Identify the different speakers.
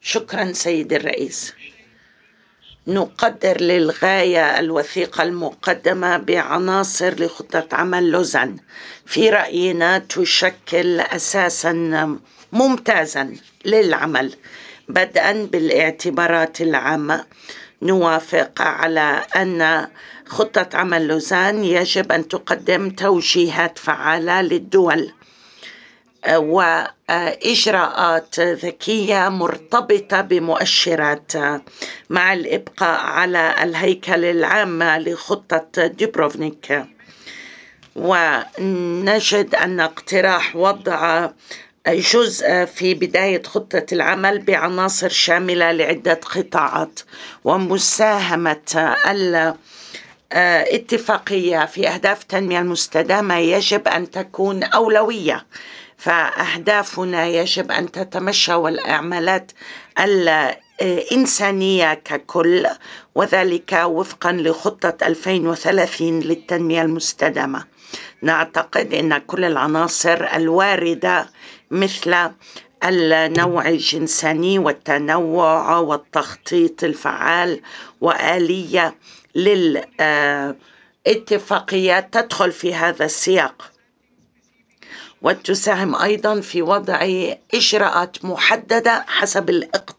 Speaker 1: شكرا سيد الرئيس. نقدر للغاية الوثيقة المقدمة بعناصر لخطة عمل لوزان. في رأينا تشكل أساسا ممتازا للعمل، بدءا بالاعتبارات العامة. نوافق على أن خطة عمل لوزان يجب أن تقدم توجيهات فعالة للدول وإجراءات ذكية مرتبطة بمؤشرات، مع الإبقاء على الهيكل العام لخطة دوبروفنيك. ونجد أن اقتراح وضع جزء في بداية خطة العمل بعناصر شاملة لعدة قطاعات، ومساهمة الاتفاقية في أهداف التنمية المستدامة يجب أن تكون أولوية. فأهدافنا يجب أن تتمشى والأعمالات الإنسانية ككل، وذلك وفقا لخطة 2030 للتنمية المستدامة. نعتقد أن كل العناصر الواردة مثل النوع الجنساني والتنوع والتخطيط الفعال وآلية للاتفاقيات تدخل في هذا السياق، وتساهم أيضا في وضع إجراءات محددة حسب الاقتصاد